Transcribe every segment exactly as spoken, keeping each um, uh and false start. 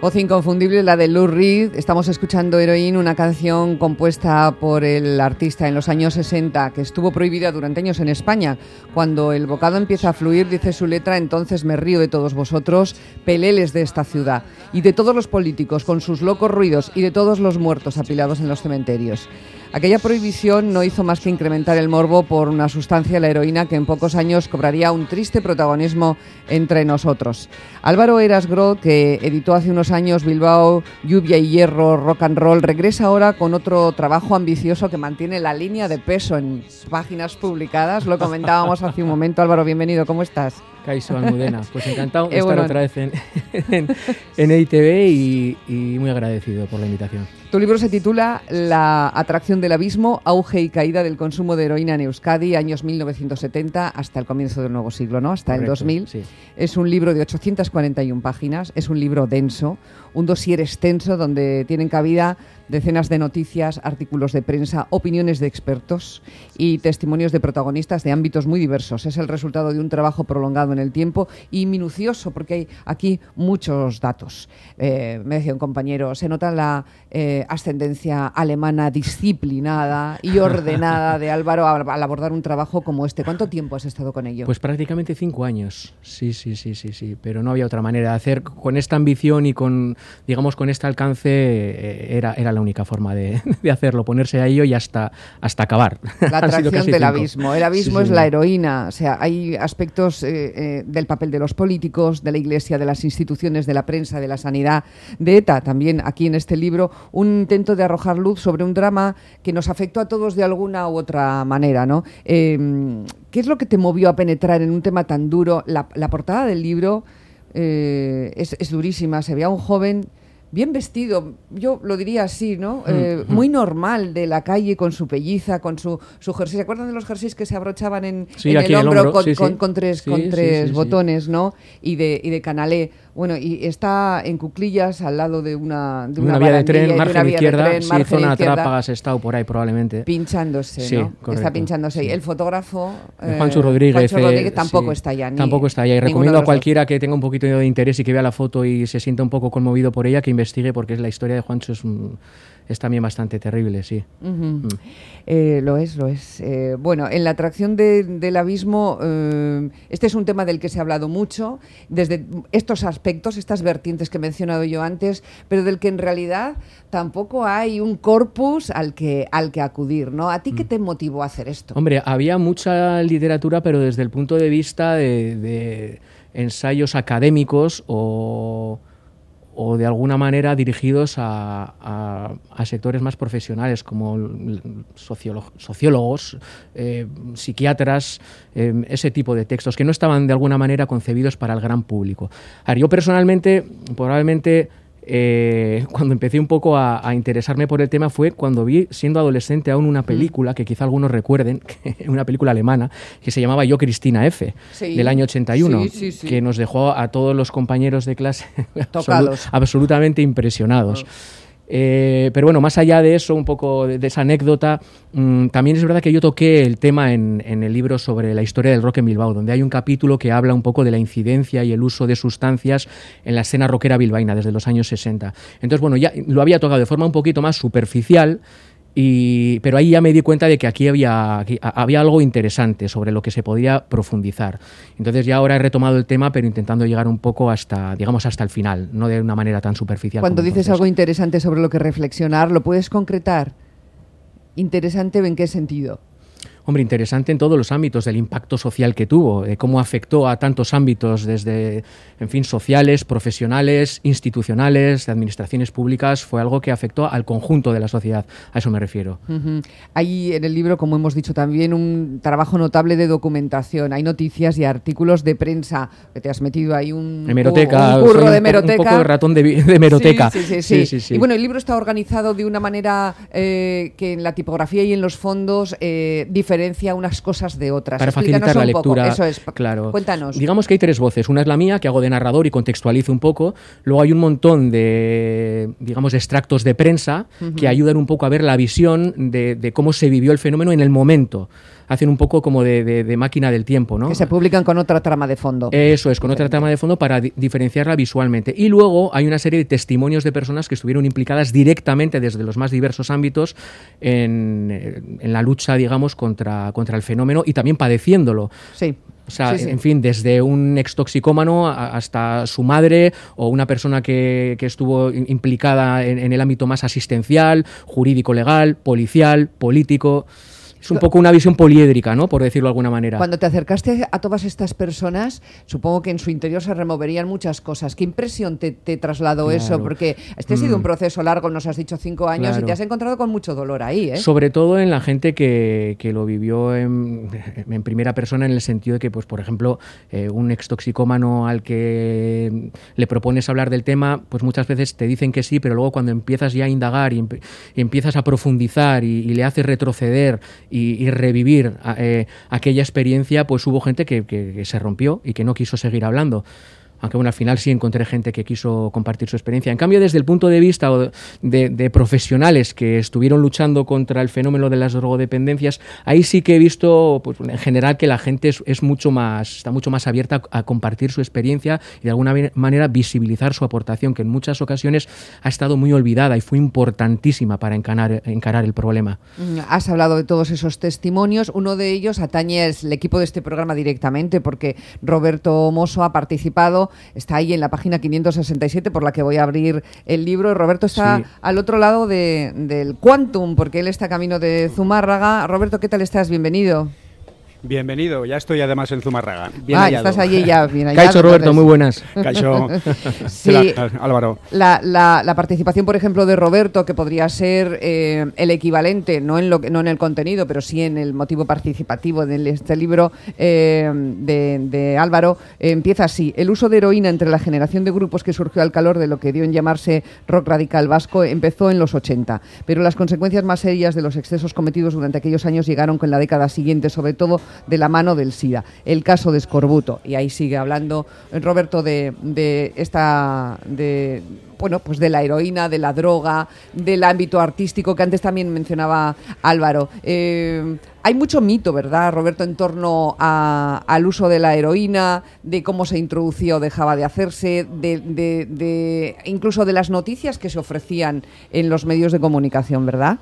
Voz inconfundible, la de Lou Reed. Estamos escuchando Heroín, una canción compuesta por el artista en los años sesenta, que estuvo prohibida durante años en España. Cuando el bocado empieza a fluir, dice su letra, entonces me río de todos vosotros, peleles de esta ciudad, y de todos los políticos con sus locos ruidos, y de todos los muertos apilados en los cementerios. Aquella prohibición no hizo más que incrementar el morbo por una sustancia, la heroína, que en pocos años cobraría un triste protagonismo entre nosotros. Álvaro Heras Groth, que editó hace unos años Bilbao, Lluvia y Hierro, Rock and Roll, regresa ahora con otro trabajo ambicioso que mantiene la línea de peso en páginas publicadas. Lo comentábamos hace un momento. Álvaro, bienvenido, ¿cómo estás? Kaixo, Almudena, pues encantado de estar otra vez en, en, en E I Te Be y, y muy agradecido por la invitación. Tu libro se titula La atracción del abismo, auge y caída del consumo de heroína en Euskadi, años mil novecientos setenta hasta el comienzo del nuevo siglo, ¿no? Hasta Correcto, el dos mil. Sí. Es un libro de ochocientas cuarenta y una páginas, es un libro denso, un dossier extenso donde tienen cabida decenas de noticias, artículos de prensa, opiniones de expertos y testimonios de protagonistas de ámbitos muy diversos. Es el resultado de un trabajo prolongado en el tiempo y minucioso, porque hay aquí muchos datos. Eh, me decía un compañero, se nota la eh, ascendencia alemana disciplinada y ordenada de Álvaro al abordar un trabajo como este. ¿Cuánto tiempo has estado con ello? Pues prácticamente cinco años. Sí, sí, sí, sí, sí. Pero no había otra manera de hacer. Con esta ambición y con, digamos, con este alcance eh, era, era la única forma de, de hacerlo, ponerse a ello y hasta, hasta acabar. La atracción del cinco. abismo. El abismo sí, sí, es sí. la heroína. O sea, hay aspectos eh, eh, del papel de los políticos, de la Iglesia, de las instituciones, de la prensa, de la sanidad, de ETA. También aquí en este libro, un intento de arrojar luz sobre un drama que nos afectó a todos de alguna u otra manera, ¿no? Eh, ¿Qué es lo que te movió a penetrar en un tema tan duro? La, la portada del libro eh, es, es durísima. Se ve a un joven bien vestido, yo lo diría así, ¿no? Eh, muy normal, de la calle, con su pelliza, con su, su jersey. ¿Se acuerdan de los jerseys que se abrochaban en, sí, en el hombro, el hombro con, sí, con, sí. con tres, sí, con tres sí, sí, botones, sí. ¿no? Y de, y de canalé. Bueno, y está en cuclillas al lado de una de una, una vía de tren, margen de izquierda, tren, sí, margen zona izquierda, Trápagas estado por ahí probablemente. Pinchándose, sí, ¿no? Correcto, está pinchándose. Sí. El fotógrafo, eh, Juancho Rodríguez, Juancho Rodríguez eh, tampoco sí, está allá. Ni, tampoco está allá. Y recomiendo a cualquiera dos. que tenga un poquito de interés y que vea la foto y se sienta un poco conmovido por ella, que investigue, porque es la historia de Juancho es un... es también bastante terrible, sí. Uh-huh. Mm. Eh, lo es, lo es. Eh, bueno, en la atracción de, del abismo, eh, este es un tema del que se ha hablado mucho, desde estos aspectos, estas vertientes que he mencionado yo antes, pero del que en realidad tampoco hay un corpus al que, al que acudir, ¿no? ¿A ti qué te motivó a hacer esto? Hombre, había mucha literatura, pero desde el punto de vista de, de ensayos académicos o... o de alguna manera dirigidos a, a, a sectores más profesionales como sociólogos, sociólogos eh, psiquiatras, eh, ese tipo de textos que no estaban de alguna manera concebidos para el gran público. A ver, yo personalmente, probablemente, eh, cuando empecé un poco a, a interesarme por el tema fue cuando vi, siendo adolescente, aún una película que quizá algunos recuerden, que, una película alemana que se llamaba Yo, Cristina F, sí, del año ochenta y uno, sí, sí, sí. que nos dejó a todos los compañeros de clase tocados, absolut, absolutamente impresionados. Oh. Eh, pero bueno, más allá de eso, un poco de, de esa anécdota, mmm, también es verdad que yo toqué el tema en, en el libro sobre la historia del rock en Bilbao, donde hay un capítulo que habla un poco de la incidencia y el uso de sustancias en la escena rockera bilbaína desde los años sesenta. Entonces, bueno, ya lo había tocado de forma un poquito más superficial, y, pero ahí ya me di cuenta de que aquí había, aquí había algo interesante sobre lo que se podía profundizar. Entonces ya ahora he retomado el tema, pero intentando llegar un poco hasta, digamos, hasta el final, no de una manera tan superficial. Cuando dices entonces. Algo interesante sobre lo que reflexionar, ¿lo puedes concretar? ¿Interesante en qué sentido? Hombre, interesante en todos los ámbitos del impacto social que tuvo, de cómo afectó a tantos ámbitos, desde, en fin, sociales, profesionales, institucionales, de administraciones públicas. Fue algo que afectó al conjunto de la sociedad, a eso me refiero. Uh-huh. Hay en el libro, como hemos dicho también, un trabajo notable de documentación. Hay noticias y artículos de prensa, que te has metido ahí un, hemeroteca, un curro soy de un, hemeroteca. Un poco de ratón de, de hemeroteca. Sí, sí, sí, sí. sí, sí, sí. Y bueno, el libro está organizado de una manera eh, que en la tipografía y en los fondos eh, diferencia unas cosas de otras. Para facilitar la lectura. Eso es. Claro. Cuéntanos. Digamos que hay tres voces. Una es la mía, que hago de narrador y contextualizo un poco. Luego hay un montón de, digamos, de extractos de prensa uh-huh. que ayudan un poco a ver la visión de, de cómo se vivió el fenómeno en el momento. hacen un poco como de, de, de máquina del tiempo, ¿no? Que se publican con otra trama de fondo. Eso es, con otra trama de fondo para di- diferenciarla visualmente. Y luego hay una serie de testimonios de personas que estuvieron implicadas directamente desde los más diversos ámbitos en, en la lucha, digamos, contra, contra el fenómeno y también padeciéndolo. Sí. O sea, sí, sí. en fin, desde un extoxicómano hasta su madre o una persona que, que estuvo implicada en, en el ámbito más asistencial, jurídico, legal, policial, político. Es un poco una visión poliédrica, ¿no? Por decirlo de alguna manera. Cuando te acercaste a todas estas personas, supongo que en su interior se removerían muchas cosas. ¿Qué impresión te, te trasladó Claro. eso? Porque este ha sido Mm. un proceso largo, nos has dicho cinco años, Claro. y te has encontrado con mucho dolor ahí, ¿eh? Sobre todo en la gente que, que lo vivió en, en primera persona, en el sentido de que, pues, por ejemplo, eh, un extoxicómano al que le propones hablar del tema, pues muchas veces te dicen que sí, pero luego cuando empiezas ya a indagar y, emp- y empiezas a profundizar y, y le haces retroceder y, y revivir eh, aquella experiencia, pues hubo gente que, que, que se rompió y que no quiso seguir hablando. Aunque bueno, al final sí encontré gente que quiso compartir su experiencia. En cambio, desde el punto de vista de, de profesionales que estuvieron luchando contra el fenómeno de las drogodependencias, ahí sí que he visto, pues, en general, que la gente es, es mucho más, está mucho más abierta a, a compartir su experiencia y de alguna manera visibilizar su aportación, que en muchas ocasiones ha estado muy olvidada y fue importantísima para encarar, encarar el problema. Has hablado de todos esos testimonios. Uno de ellos atañe al equipo de este programa directamente, porque Roberto Mosso ha participado. Está ahí en la página quinientos sesenta y siete, por la que voy a abrir el libro. Roberto está sí. al otro lado de, del Quantum, porque él está camino de Zumárraga. Roberto, ¿qué tal estás? Bienvenido. Bienvenido, ya estoy además en Zumárraga. Bien ah, hallado. Estás allí ya, bien hallado. Caixo, Roberto, entonces. Muy buenas. Caixo, sí, Álvaro. La, la, la participación, por ejemplo, de Roberto, que podría ser eh, el equivalente, no en, lo, no en el contenido, pero sí en el motivo participativo de este libro eh, de, de Álvaro, eh, empieza así. El uso de heroína entre la generación de grupos que surgió al calor de lo que dio en llamarse rock radical vasco empezó en los ochenta, pero las consecuencias más serias de los excesos cometidos durante aquellos años llegaron con la década siguiente, sobre todo de la mano del SIDA, el caso de Escorbuto. Y ahí sigue hablando Roberto de, de esta, de, bueno, pues de la heroína, de la droga, del ámbito artístico que antes también mencionaba Álvaro. Eh, hay mucho mito, ¿verdad, Roberto, en torno a, al uso de la heroína, de cómo se introducía o dejaba de hacerse, de, de, de incluso de las noticias que se ofrecían en los medios de comunicación, ¿verdad?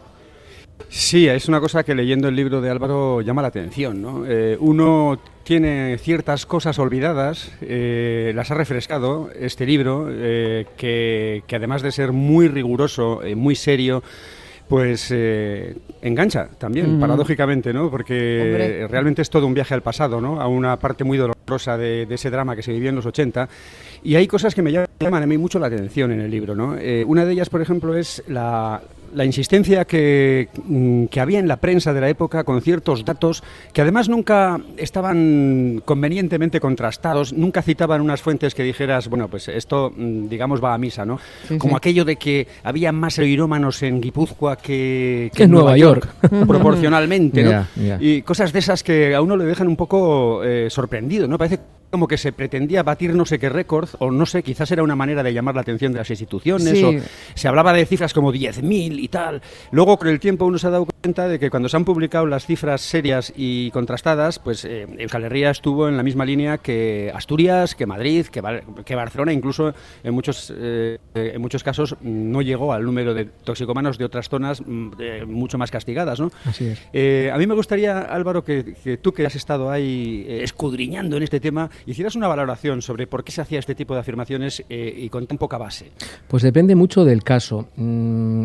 Sí, es una cosa que leyendo el libro de Álvaro llama la atención, ¿no? Eh, uno tiene ciertas cosas olvidadas, eh, las ha refrescado este libro, eh, que, que además de ser muy riguroso, eh, muy serio, pues eh, engancha también, mm. paradójicamente, ¿no? Porque Hombre. realmente es todo un viaje al pasado, ¿no? A una parte muy dolorosa de, de ese drama que se vivió en los ochenta. Y hay cosas que me llaman a mí mucho la atención en el libro, ¿no? Eh, una de ellas, por ejemplo, es la, la insistencia que, que había en la prensa de la época con ciertos datos que además nunca estaban convenientemente contrastados, nunca citaban unas fuentes que dijeras, bueno, pues esto, digamos, va a misa, ¿no? Sí, Como sí. aquello de que había más heroinómanos en Guipúzcoa que, que en Nueva York, York proporcionalmente, ¿no? Yeah, yeah. Y cosas de esas que a uno le dejan un poco eh, sorprendido, ¿no? Parece como que se pretendía batir no sé qué récord, o no sé, quizás era una manera de llamar la atención de las instituciones, sí. o se hablaba de cifras como diez mil y tal. Luego, con el tiempo, uno se ha dado cuenta de que cuando se han publicado las cifras serias y contrastadas, pues eh, Euskal Herria estuvo en la misma línea que Asturias, que Madrid, que, Bar- que Barcelona, incluso en muchos, eh, en muchos casos no llegó al número de toxicómanos de otras zonas eh, mucho más castigadas, ¿no? Así es. Eh, a mí me gustaría, Álvaro, que, que tú que has estado ahí eh, escudriñando en este tema, hicieras una valoración sobre por qué se hacía este tipo de afirmaciones eh, y con tan poca base. Pues depende mucho del caso. Mm,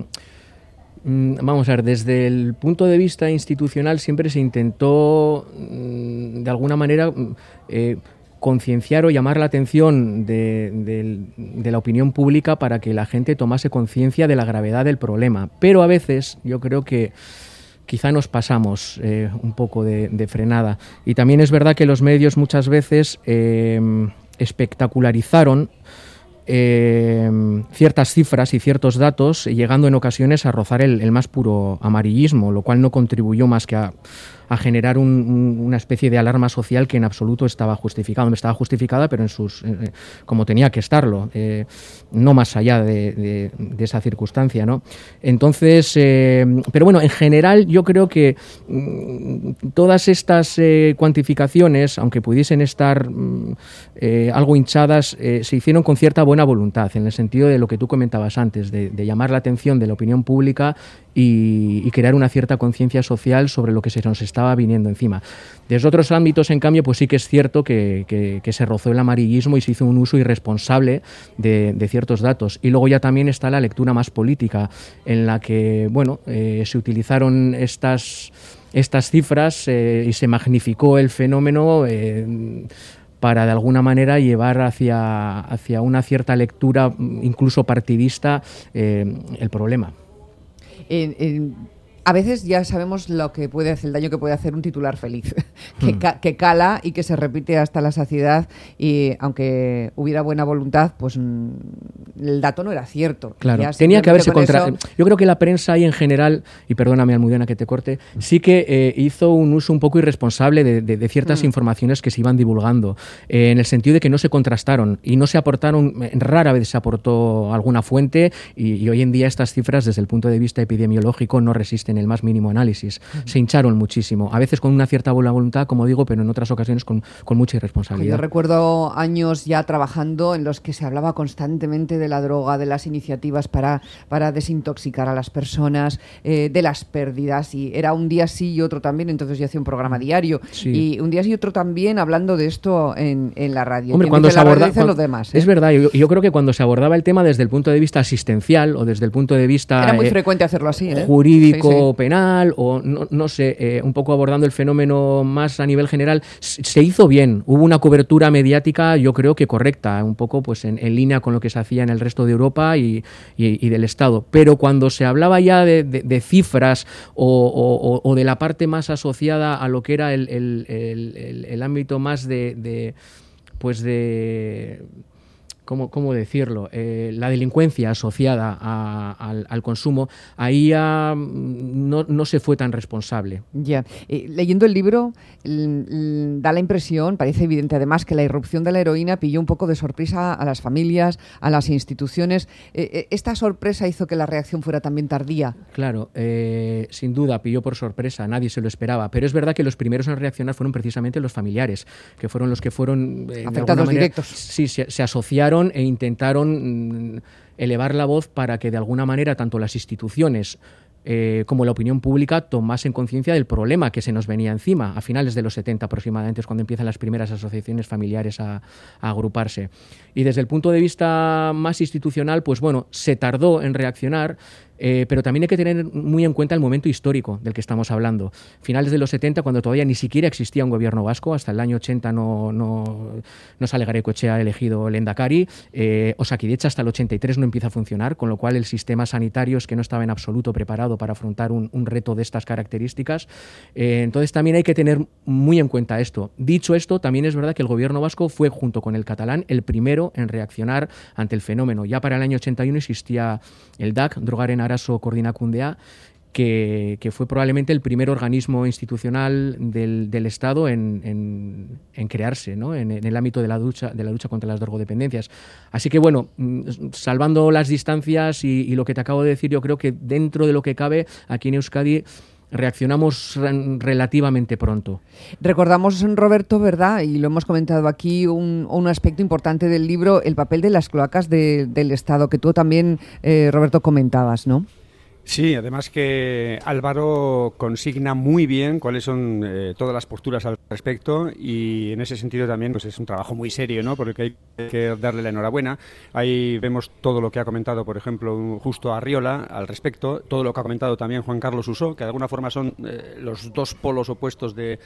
mm, vamos a ver, desde el punto de vista institucional siempre se intentó, mm, de alguna manera, eh, concienciar o llamar la atención de, de, de la opinión pública para que la gente tomase conciencia de la gravedad del problema. Pero a veces yo creo que quizá nos pasamos eh, un poco de, de frenada. Y también es verdad que los medios muchas veces eh, espectacularizaron eh, ciertas cifras y ciertos datos, llegando en ocasiones a rozar el, el más puro amarillismo, lo cual no contribuyó más que a, a generar un, un, una especie de alarma social que en absoluto estaba justificada. Estaba justificada, pero en sus eh, como tenía que estarlo, eh, no más allá de, de, de esa circunstancia, ¿no? Entonces, eh, pero bueno, en general yo creo que mm, todas estas eh, cuantificaciones, aunque pudiesen estar mm, eh, algo hinchadas, eh, se hicieron con cierta buena voluntad, en el sentido de lo que tú comentabas antes, de, de llamar la atención de la opinión pública y, y crear una cierta conciencia social sobre lo que se nos estaba viniendo encima. Desde otros ámbitos, en cambio, pues sí que es cierto que, que, que se rozó el amarillismo y se hizo un uso irresponsable de, de ciertos datos. Y luego ya también está la lectura más política, en la que, bueno, eh, se utilizaron estas, estas cifras eh, y se magnificó el fenómeno eh, para de alguna manera llevar hacia, hacia una cierta lectura, incluso partidista, eh, el problema. En, en... A veces ya sabemos lo que puede hacer, el daño que puede hacer un titular feliz, que, mm. ca que cala y que se repite hasta la saciedad, y aunque hubiera buena voluntad, pues mm, el dato no era cierto. Claro, ya tenía que haberse contra... Eso... Yo creo que la prensa ahí en general, y perdóname Almudena que te corte, sí que eh, hizo un uso un poco irresponsable de, de, de ciertas mm. informaciones que se iban divulgando, eh, en el sentido de que no se contrastaron y no se aportaron, rara vez se aportó alguna fuente, y, y hoy en día estas cifras desde el punto de vista epidemiológico no resisten el más mínimo análisis. Uh-huh. Se hincharon muchísimo, a veces con una cierta buena voluntad, como digo, pero en otras ocasiones con, con mucha irresponsabilidad. Yo recuerdo años ya trabajando en los que se hablaba constantemente de la droga, de las iniciativas para, para desintoxicar a las personas, eh, de las pérdidas, y era un día sí y otro también, entonces yo hacía un programa diario, sí. y un día sí y otro también hablando de esto en, en la radio. Hombre, cuando se aborda, cuando, los demás, ¿eh? Es verdad, yo, yo creo que cuando se abordaba el tema desde el punto de vista asistencial o desde el punto de vista... Era muy eh, frecuente hacerlo así, ¿eh? Jurídico, sí, sí. penal o no, no sé, eh, un poco abordando el fenómeno más a nivel general, se hizo bien, hubo una cobertura mediática yo creo que correcta, un poco pues en, en línea con lo que se hacía en el resto de Europa y, y, y del Estado, pero cuando se hablaba ya de, de, de cifras o, o, o de la parte más asociada a lo que era el, el, el, el, el ámbito más de, de pues de... ¿Cómo, cómo decirlo? Eh, la delincuencia asociada a, al, al consumo, ahí ya no, no se fue tan responsable. Ya. Eh, leyendo el libro, l- l- da la impresión, parece evidente además, que la irrupción de la heroína pilló un poco de sorpresa a las familias, a las instituciones. Eh, ¿Esta sorpresa hizo que la reacción fuera también tardía? Claro, eh, sin duda pilló por sorpresa, nadie se lo esperaba, pero es verdad que los primeros en reaccionar fueron precisamente los familiares, que fueron los que fueron... Eh, afectados manera, directos. Sí, se, se asociaron e intentaron elevar la voz para que de alguna manera tanto las instituciones eh, como la opinión pública tomasen conciencia del problema que se nos venía encima. A finales de los setenta aproximadamente es cuando empiezan las primeras asociaciones familiares a, a agruparse. Y desde el punto de vista más institucional, pues bueno, se tardó en reaccionar, Eh, pero también hay que tener muy en cuenta el momento histórico del que estamos hablando. Finales de los setenta, cuando todavía ni siquiera existía un gobierno vasco, hasta el año ochenta no, no, no sale Garaikoetxea elegido lehendakari, eh, Osakidetza hasta el ochenta y tres no empieza a funcionar, con lo cual el sistema sanitario es que no estaba en absoluto preparado para afrontar un, un reto de estas características. Eh, entonces también hay que tener muy en cuenta esto. Dicho esto, también es verdad que el gobierno vasco fue, junto con el catalán, el primero en reaccionar ante el fenómeno. Ya para el año ochenta y uno existía el D A C, Drogaren Arazo Koordinakundea, que, que fue probablemente el primer organismo institucional del, del Estado en, en, en crearse, ¿no? en, en el ámbito de la, lucha, de la lucha contra las drogodependencias. Así que, bueno, salvando las distancias y, y lo que te acabo de decir, yo creo que dentro de lo que cabe, aquí en Euskadi reaccionamos relativamente pronto. Recordamos, Roberto, ¿verdad? Y lo hemos comentado aquí, un, un aspecto importante del libro, el papel de las cloacas de, del Estado, que tú también, eh, Roberto, comentabas, ¿no? Sí, además que Álvaro consigna muy bien cuáles son eh, todas las posturas al respecto, y en ese sentido también pues es un trabajo muy serio, ¿no? Porque hay que darle la enhorabuena. Ahí vemos todo lo que ha comentado, por ejemplo, Justo Arriola al respecto, todo lo que ha comentado también Juan Carlos Usó, que de alguna forma son eh, los dos polos opuestos de,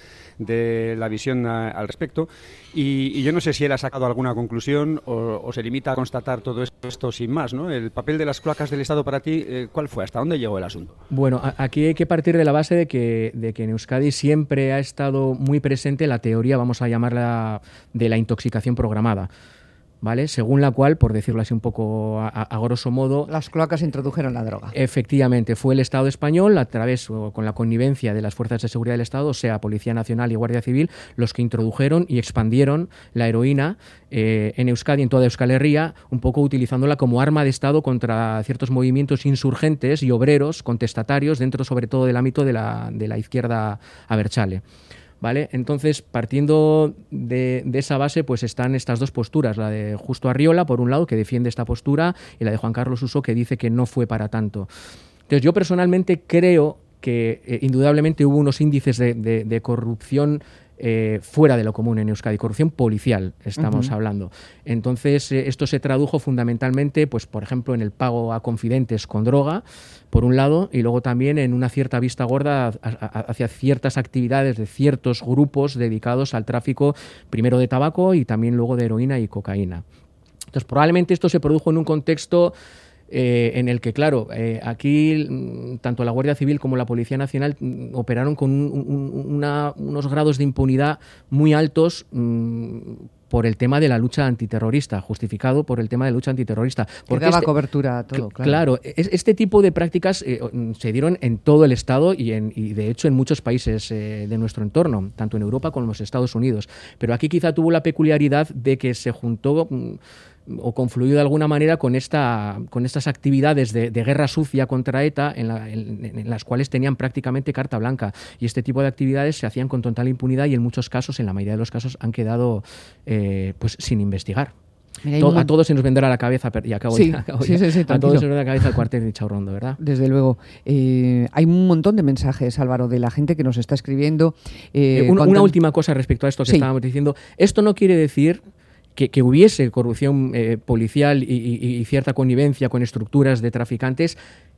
de la visión a, al respecto, y, y yo no sé si él ha sacado alguna conclusión o, o se limita a constatar todo esto sin más, ¿no? El papel de las cloacas del Estado para ti, eh, ¿cuál fue? ¿Hasta dónde llegó el asunto? Bueno, aquí hay que partir de la base de que, de que en Euskadi siempre ha estado muy presente la teoría, vamos a llamarla, de la intoxicación programada. ¿vale? Según la cual, por decirlo así un poco a, a, a grosso modo... Las cloacas introdujeron la droga. Efectivamente, fue el Estado español, a través o con la connivencia de las fuerzas de seguridad del Estado, o sea, Policía Nacional y Guardia Civil, los que introdujeron y expandieron la heroína eh, en Euskadi, en toda Euskal Herria, un poco utilizándola como arma de Estado contra ciertos movimientos insurgentes y obreros contestatarios dentro, sobre todo, del ámbito de la, de la izquierda abertzale. ¿Vale? Entonces, partiendo de, de esa base, pues están estas dos posturas, la de Justo Arriola, por un lado, que defiende esta postura, y la de Juan Carlos Uso, que dice que no fue para tanto. Entonces, yo personalmente creo que eh, indudablemente hubo unos índices de, de, de corrupción Eh, fuera de lo común en Euskadi, corrupción policial estamos uh-huh. hablando. Entonces, eh, esto se tradujo fundamentalmente, pues por ejemplo, en el pago a confidentes con droga, por un lado, y luego también en una cierta vista gorda a, a, hacia ciertas actividades de ciertos grupos dedicados al tráfico, primero de tabaco y también luego de heroína y cocaína. Entonces, probablemente esto se produjo en un contexto Eh, en el que, claro, eh, aquí tanto la Guardia Civil como la Policía Nacional mm, operaron con un, un, una, unos grados de impunidad muy altos mm, por el tema de la lucha antiterrorista, justificado por el tema de la lucha antiterrorista. Porque daba este, cobertura a todo, claro. Claro, es, este tipo de prácticas eh, se dieron en todo el Estado y, en, y de hecho en muchos países eh, de nuestro entorno, tanto en Europa como en los Estados Unidos. Pero aquí quizá tuvo la peculiaridad de que se juntó mm, o confluyó de alguna manera con esta con estas actividades de, de guerra sucia contra ETA en, la, en, en las cuales tenían prácticamente carta blanca, y este tipo de actividades se hacían con total impunidad y en muchos casos, en la mayoría de los casos, han quedado eh, pues sin investigar. Mira, Todo, un... A todos se nos vendrá a la cabeza, y acabo sí, ya, acabo sí, ya. Sí, sí, a todos se nos vendrá a la cabeza el cuartel de Chaurrondo, ¿verdad? Desde luego. Eh, hay un montón de mensajes, Álvaro, de la gente que nos está escribiendo. Eh, eh, una, una última cosa respecto a esto que sí. estábamos diciendo. Esto no quiere decir Que, que hubiese corrupción eh, policial y, y, y cierta connivencia con estructuras de traficantes,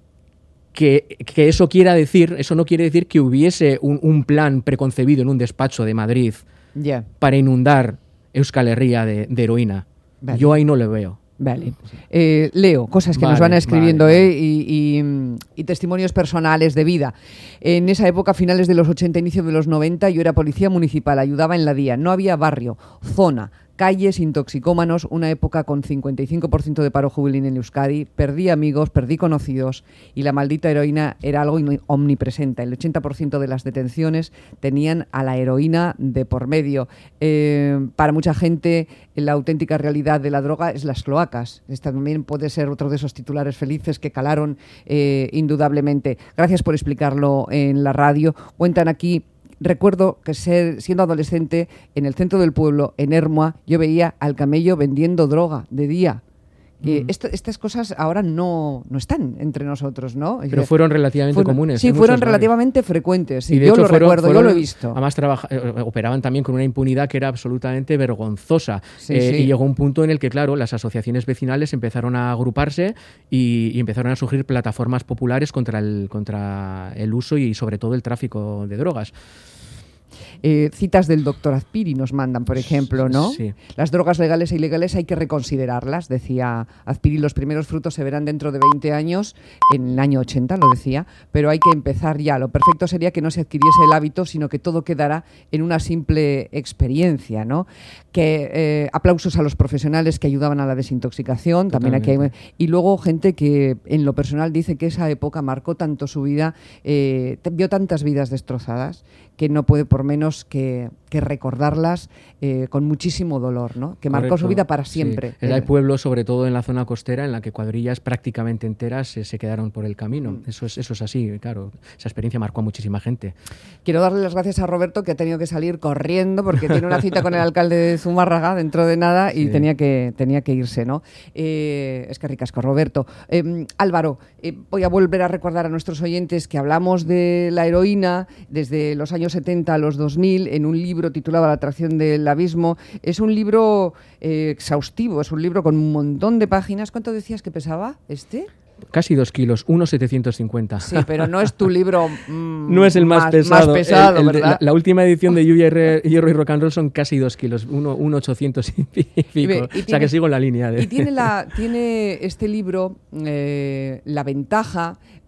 que, que eso quiera decir, eso no quiere decir que hubiese un, un plan preconcebido en un despacho de Madrid yeah. para inundar Euskal Herria de, de heroína. Vale. Yo ahí no lo veo. Vale. Eh, leo cosas que vale, nos van escribiendo vale, vale. Eh, y, y, y testimonios personales de vida. En esa época, finales de los ochenta, inicio de los noventa, yo era policía municipal, ayudaba en la D I A. No había barrio, zona, calles, intoxicómanos, una época con cincuenta y cinco por ciento de paro juvenil en Euskadi. Perdí amigos, perdí conocidos y la maldita heroína era algo omnipresente. El ochenta por ciento de las detenciones tenían a la heroína de por medio. Eh, para mucha gente, la auténtica realidad de la droga es las cloacas. Esta también puede ser otro de esos titulares felices que calaron eh, indudablemente. Gracias por explicarlo en la radio. Cuentan aquí. Recuerdo que ser, siendo adolescente, en el centro del pueblo, en Ermua, yo veía al camello vendiendo droga de día. Eh, esto, estas cosas ahora no, no están entre nosotros, ¿no? Pero fueron relativamente fueron, comunes. Sí, fueron relativamente barrios. frecuentes. Sí, y de yo hecho lo fueron, recuerdo, fueron, yo lo he visto. Además, trabaja, eh, operaban también con una impunidad que era absolutamente vergonzosa. Sí, eh, sí. Y llegó un punto en el que, claro, las asociaciones vecinales empezaron a agruparse y, y empezaron a surgir plataformas populares contra el, contra el uso y, sobre todo, el tráfico de drogas. Eh, citas del doctor Azpiri nos mandan, por ejemplo, ¿no? Sí. Las drogas legales e ilegales hay que reconsiderarlas, decía Azpiri. Los primeros frutos se verán dentro de veinte años, en el año ochenta lo decía, pero hay que empezar ya. Lo perfecto sería que no se adquiriese el hábito, sino que todo quedara en una simple experiencia, ¿no? Que eh, aplausos a los profesionales que ayudaban a la desintoxicación. También aquí hay, y luego gente que en lo personal dice que esa época marcó tanto su vida, eh, vio tantas vidas destrozadas que no puede por menos que, que recordarlas eh, con muchísimo dolor, ¿no? Que marcó Correcto. Su vida para siempre. Sí. Hay pueblos, sobre todo en la zona costera, en la que cuadrillas prácticamente enteras eh, se quedaron por el camino. Mm. Eso es, eso es así, claro. Esa experiencia marcó a muchísima gente. Quiero darle las gracias a Roberto, que ha tenido que salir corriendo porque tiene una cita con el alcalde de Zumárraga dentro de nada y sí. tenía, que, tenía que irse, ¿no? Eh, es que ricasco, Roberto. Eh, Álvaro, eh, voy a volver a recordar a nuestros oyentes que hablamos de la heroína desde los años setenta a los dos mil en un libro titulado La atracción del abismo. Es un libro eh, exhaustivo, es un libro con un montón de páginas. ¿Cuánto decías que pesaba este? Casi dos kilos, uno setecientos cincuenta. Sí, pero no es tu libro mmm, no es el más, más pesado. Más pesado el, el, ¿verdad? La, la última edición de Lluvia, Hierro y Rock and Roll son casi dos kilos, uno, uno ochocientos y pico. Y ve, y o sea tiene, que sigo en la línea. De... Y tiene, la, tiene este libro eh, la ventaja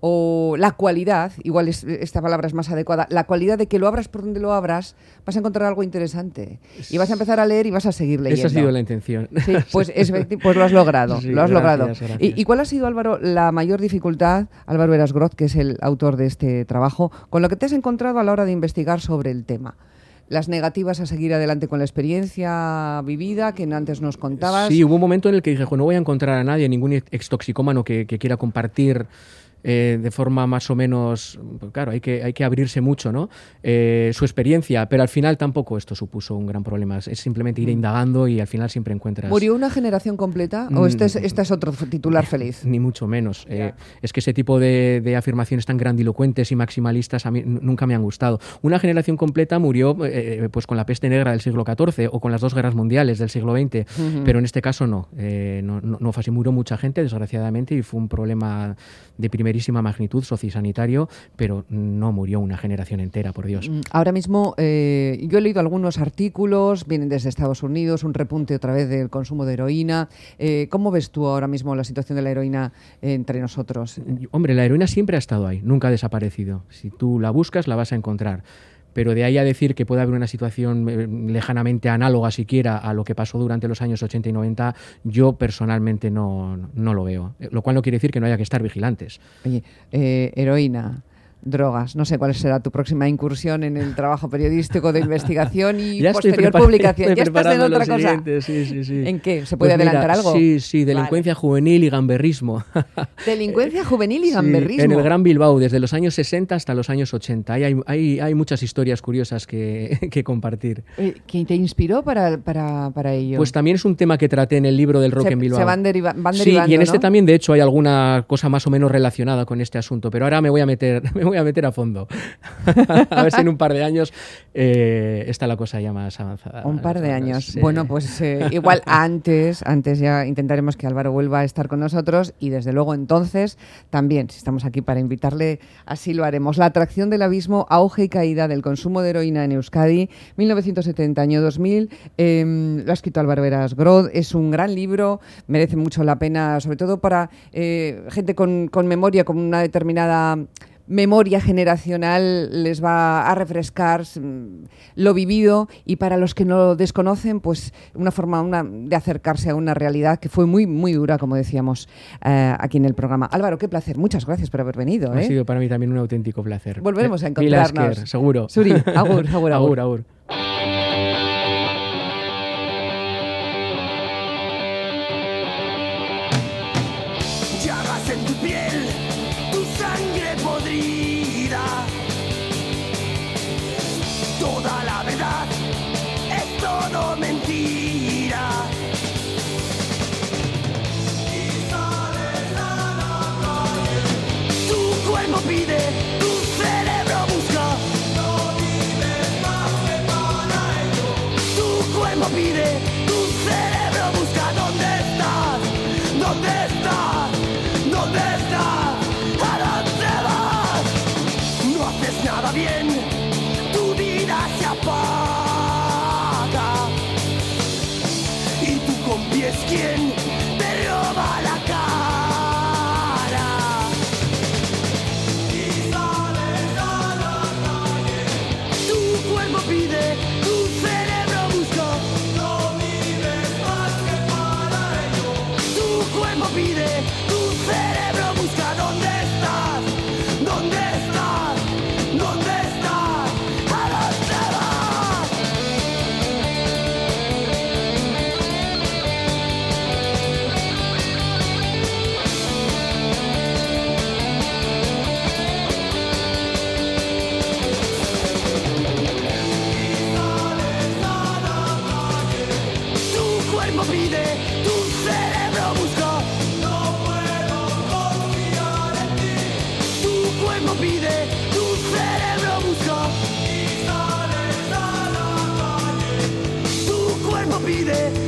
o la cualidad, igual es, esta palabra es más adecuada, la cualidad de que lo abras por donde lo abras, vas a encontrar algo interesante. Y vas a empezar a leer y vas a seguir leyendo. Esa ha sido la intención. Sí, pues, es, pues lo has logrado. Sí, lo has gracias, logrado. gracias. ¿Y, ¿Y cuál ha sido, Álvaro, la mayor dificultad, Álvaro Heras-Groth, que es el autor de este trabajo, con lo que te has encontrado a la hora de investigar sobre el tema? Las negativas a seguir adelante con la experiencia vivida que antes nos contabas. Sí, hubo un momento en el que dije, no voy a encontrar a nadie, ningún extoxicómano que, que quiera compartir eh, de forma más o menos, claro, hay que, hay que abrirse mucho, ¿no? Eh, su experiencia, pero al final tampoco esto supuso un gran problema, es simplemente ir indagando y al final siempre encuentras... ¿Murió una generación completa o este es, este es otro titular feliz? Ni mucho menos. Eh, es que ese tipo de, de afirmaciones tan grandilocuentes y maximalistas a mí nunca me han gustado. Una generación completa murió eh, pues con la peste negra del siglo catorce o con las dos guerras mundiales del siglo veinte, uh-huh. pero en este caso no. Eh, no, no, no fue así. Murió mucha gente, desgraciadamente, y fue un problema de primerísima magnitud sociosanitario, pero no murió una generación entera, por Dios. Ahora mismo eh, yo he leído algunos artículos, vienen desde Estados Unidos, un repunte otra vez del consumo de heroína. Eh, ¿Cómo ves tú ahora mismo la situación de la heroína eh, entre nosotros? Hombre, la heroína siempre ha estado ahí, nunca ha desaparecido. Si tú la buscas, la vas a encontrar. Pero de ahí a decir que puede haber una situación lejanamente análoga siquiera a lo que pasó durante los años ochenta y noventa, yo personalmente no, no lo veo. Lo cual no quiere decir que no haya que estar vigilantes. Oye, eh, heroína, drogas, no sé cuál será tu próxima incursión en el trabajo periodístico de investigación y ya posterior publicación. Ya estás en otra cosa. Sí, sí, sí. ¿En qué? ¿Se puede pues adelantar mira, algo? Sí, sí, delincuencia vale. juvenil y gamberrismo. Delincuencia juvenil y gamberrismo. Sí, en el Gran Bilbao, desde los años sesenta hasta los años ochenta. Hay, hay, hay muchas historias curiosas que, que compartir. ¿Quién te inspiró para, para, para ello? Pues también es un tema que traté en el libro del rock se, en Bilbao. Se van, deriva, van derivando, sí, y en este ¿no? también, de hecho, hay alguna cosa más o menos relacionada con este asunto, pero ahora me voy a meter, me voy a meter a fondo. A ver si en un par de años eh, está la cosa ya más avanzada. Un par de años. Sí. Bueno, pues eh, igual antes, antes ya intentaremos que Álvaro vuelva a estar con nosotros y desde luego entonces también, si estamos aquí para invitarle, así lo haremos. La atracción del abismo, auge y caída del consumo de heroína en Euskadi, mil novecientos setenta, año dos mil. Eh, lo ha escrito Álvaro Heras-Groth. Es un gran libro, merece mucho la pena, sobre todo para eh, gente con, con memoria, con una determinada memoria generacional, les va a refrescar lo vivido, y para los que no lo desconocen, pues una forma una, de acercarse a una realidad que fue muy muy dura, como decíamos eh, aquí en el programa. Álvaro, qué placer, muchas gracias por haber venido. Ha ¿eh? sido para mí también un auténtico placer. Volveremos eh, a encontrarnos. Esker, seguro. Suri, agur, agur, agur. agur, agur. Llagas en tu piel, tu sangre podrida. Toda la verdad es todo mentira. Y sales a la calle. Tu cuerpo pide, tu cerebro busca. No vives más que para ello. Tu cuerpo pide, tu cerebro busca. ¿Dónde estás? ¿Dónde estás? ¿Dónde estás? ¿A dónde vas? No haces nada bien, tu vida se apaga. Y tú con pies, ¿quién te roba la cara? Y sales a la calle. Tu cuerpo pide, tu cerebro busca. No vives más que para ello. Tu cuerpo pide, tu cerebro busca. ¿Dónde estás? ¿Dónde estás? ¿Dónde estás? ¿A dónde vas? Tu cuerpo pide, tu cerebro busca. No puedo confiar en ti. Tu cuerpo pide, tu cerebro busca. Y sales a la calle. Tu cuerpo pide,